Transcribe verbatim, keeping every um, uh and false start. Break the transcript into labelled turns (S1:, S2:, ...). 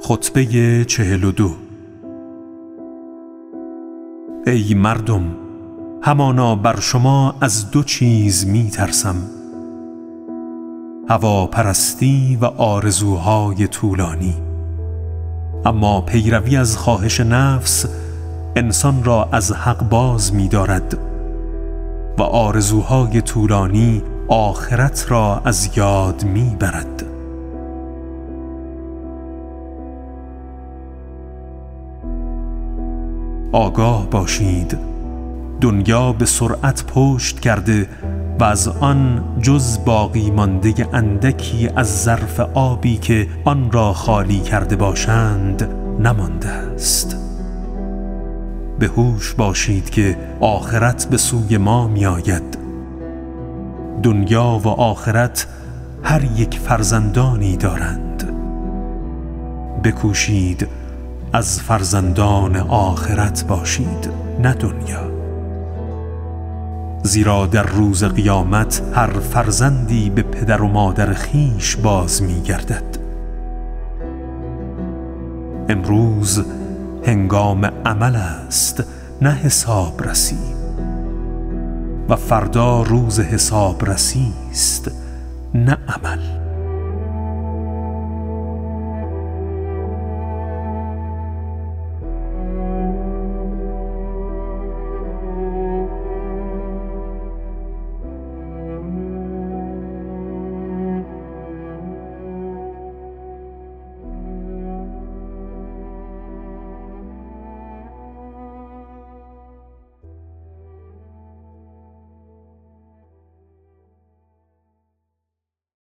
S1: خطبه چهل و دو. ای مردم، همانا بر شما از دو چیز می ترسم: هواپرستی و آرزوهای طولانی. اما پیروی از خواهش نفس انسان را از حق باز می دارد و آرزوهای طولانی آخرت را از یاد می برد. آگاه باشید، دنیا به سرعت پشت کرده و از آن جز باقی مانده اندکی از ظرف آبی که آن را خالی کرده باشند نمانده است. به هوش باشید که آخرت به سوی ما می آید. دنیا و آخرت هر یک فرزندانی دارند. بکوشید از فرزندان آخرت باشید، نه دنیا. زیرا در روز قیامت هر فرزندی به پدر و مادر خویش باز می گردد. امروز هنگام عمل است، نه حساب رسی، و فردا روز حساب رسی است، نه عمل.